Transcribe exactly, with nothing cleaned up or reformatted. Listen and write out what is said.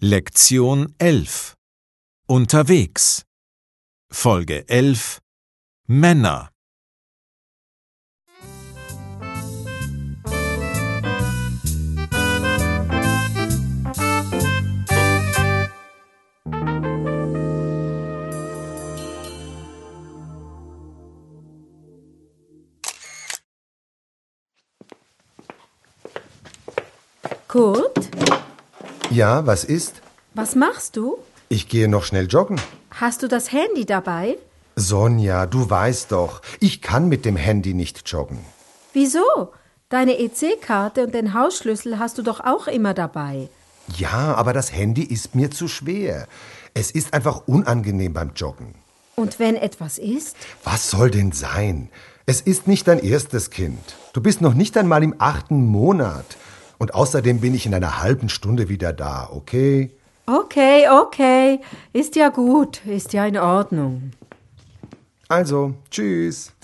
Lektion elf. Unterwegs. Folge elf. Männer. Kurt, Ja, was ist? was machst du? Ich gehe noch schnell joggen. Hast du das Handy dabei? Sonja, du weißt doch, ich kann mit dem Handy nicht joggen. Wieso? Deine E C-Karte und den Hausschlüssel hast du doch auch immer dabei. Ja, aber das Handy ist mir zu schwer. Es ist einfach unangenehm beim Joggen. Und wenn etwas ist? Was soll denn sein? Es ist nicht dein erstes Kind. Du bist noch nicht einmal im achten Monat. Und außerdem bin ich in einer halben Stunde wieder da, okay? Okay, okay. Ist ja gut, ist ja in Ordnung. Also, tschüss.